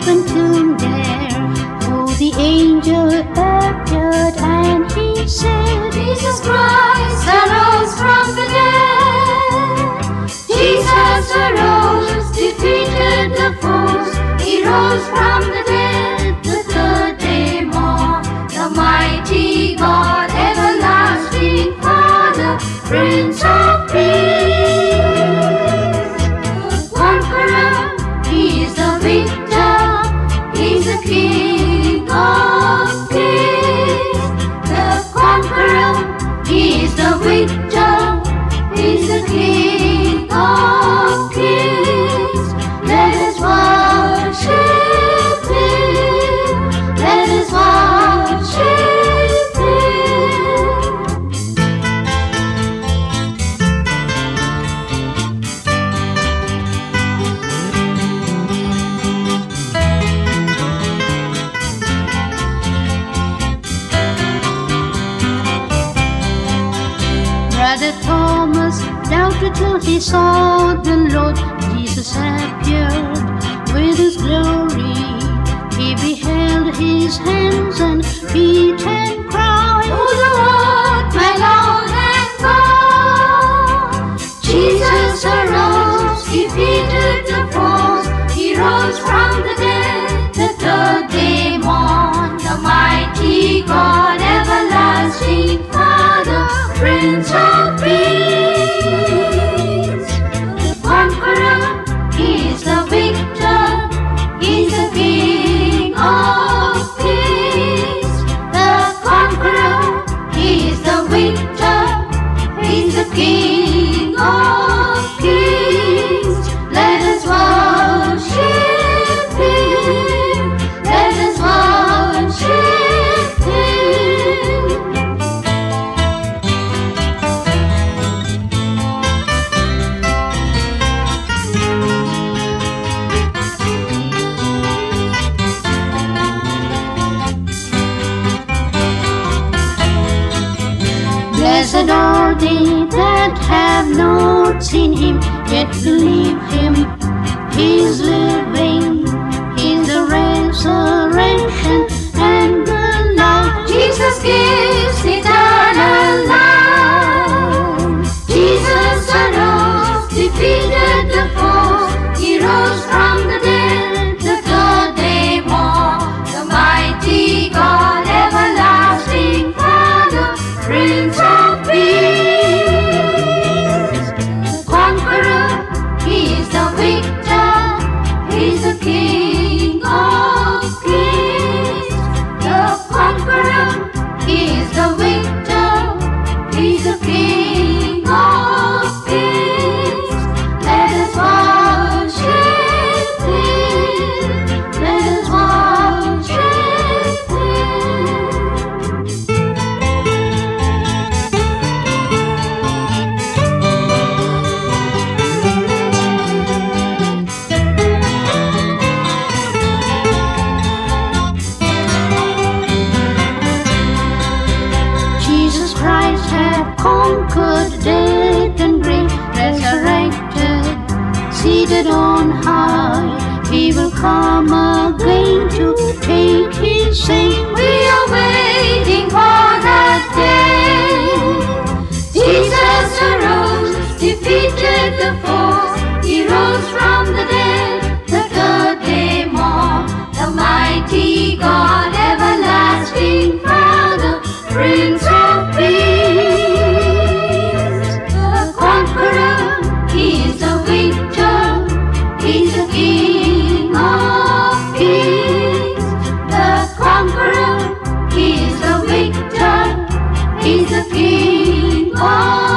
open tomb there, oh, the angel appeared and he said, Jesus Christ arose from the dead. Jesus arose, defeated the foes. He rose from the dead the third day morn. The mighty God, everlasting Father, Prince of Peace. The conqueror, he is the victor, he's the King of Kings. The conqueror, he is the victor, he's the King of Kings. Let us worship him, let us worship him. Brother Thomas doubted till he saw the Lord. Jesus appeared with his glory. He beheld his hands and feet and cried, Oh Lord, my Lord and God. Jesus arose, defeated the foes. He rose from the dead the third day morn. The mighty God, everlasting Father, Prince of Peace. The conqueror, he is the victor, he's the King of Kings. The conqueror, he is the victor, he's the King of Kings. Let us worship him, let us worship him. Blessed are they that have not seen him, yet believe him. He is living, he is the resurrection and the life. Jesus gives eternal life. Jesus arose, defeated the foe. He rose from the dead the third day morn. The mighty God, everlasting Father, Prince of Peace. The conqueror, he is the victor, he's the King of Kings. The conqueror, he is the victor, he's the King of Kings. Let us worship him, let us worship him. Jesus Christ hath conquered death and grave, resurrected, seated on high. He will come again to take his saints. We are waiting for that day. Jesus arose, defeated the foes. He rose from the dead the third day morn. The mighty God, everlasting Father, Prince of Peace. The conqueror, he is the victor, he's the King of Kings. The conqueror, he is the victor, he's the King of